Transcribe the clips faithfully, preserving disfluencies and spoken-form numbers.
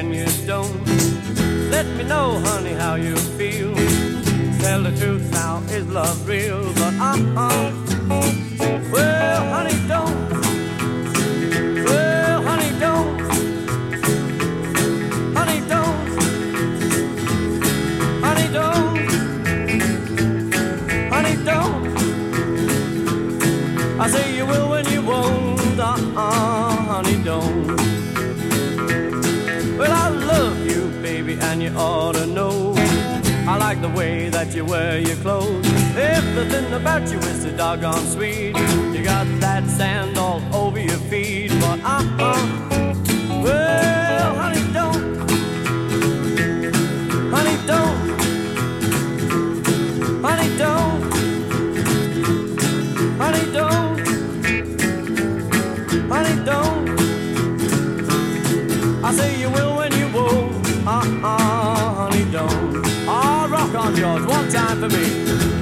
when you don't. Let me know, honey, how you feel. Tell the truth now, is love real? But uh-uh, well, honey, don't. Well, honey, don't. Honey, don't. Honey, don't. Honey, don't. I say you will when you won't. Uh-uh, honey, don't. Well, I love you, baby, and you ought to know. I like the way that you wear your clothes. Everything about you is so doggone sweet. You got that sand all over your feet. But uh-uh, well, honey, don't. Honey, don't. Honey, don't. Honey, don't. Honey, don't. I say you will when you won't. Uh-uh, honey, don't. Oh, rock on, George, one time for me.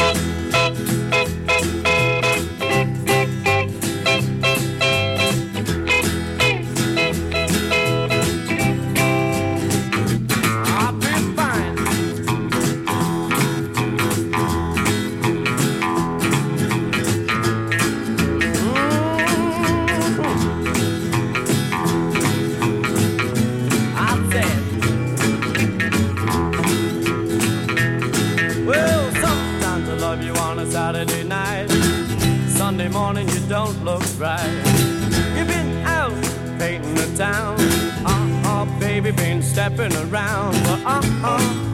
Saturday night, Sunday morning you don't look right. You've been out painting the town, uh-uh, baby, been stepping around, but uh-uh